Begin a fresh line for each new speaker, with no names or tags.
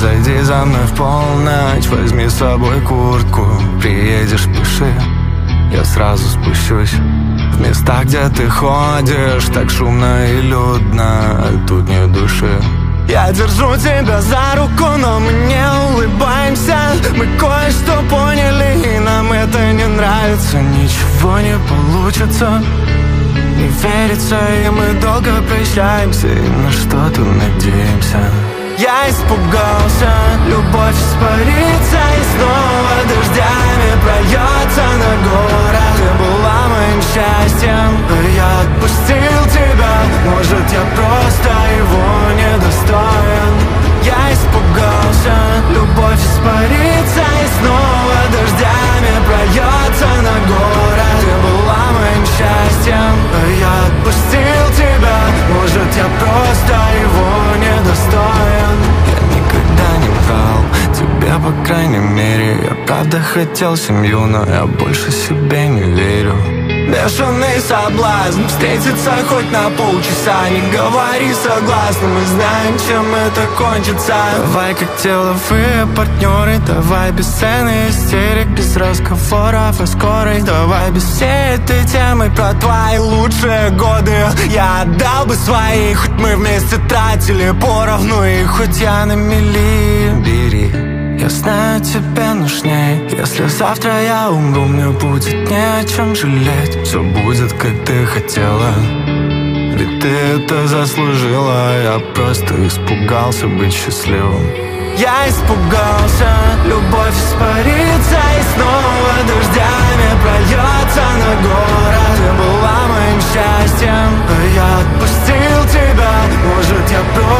зайди за мной в полночь, возьми с собой куртку. Приедешь, пиши, я сразу спущусь. В места, где ты ходишь, так шумно и людно, тут нет души. Я держу тебя за руку, но мы не улыбаемся. Мы кое-что поняли, и нам это не нравится. Ничего не получится, не верится, и мы долго прощаемся, и на что-то надеемся. Я испугался, любовь испарится, и снова дождями прольется на город. Ты была моим счастьем, а я отпустил тебя. Может, я просто его недостоин. Я испугался, любовь испарится, и снова дождями прольется на город. Ты была моим счастьем, а я отпустил тебя. Может, я просто его недостоин. Я никогда не врал тебе, по крайней мере. Я правда хотел семью, но я больше себе не верю. Бешеный соблазн встретиться хоть на полчаса. Не говори согласно, мы знаем, чем это кончится. Давай как деловые партнеры, давай без сцены истерик, без разговоров о скорой. Давай без всей этой темы про твои лучшие годы. Я отдал бы свои, хоть мы вместе тратили поровну, и хоть я на мели. Бери, я знаю, тебе нужней. Если завтра я умру, мне будет не о чем жалеть. Все будет, как ты хотела, ведь ты это заслужила. Я просто испугался быть счастливым. Я испугался, любовь испарится, и снова дождями прольется на город. Ты была моим счастьем, а я отпустил тебя. Может, я просто